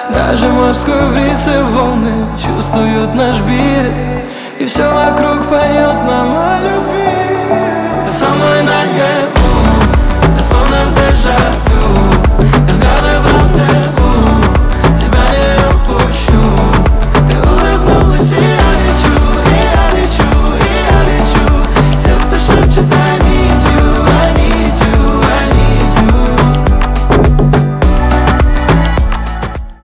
Даже морской бриз и волны чувствуют наш бит, и все вокруг поет нам о любви.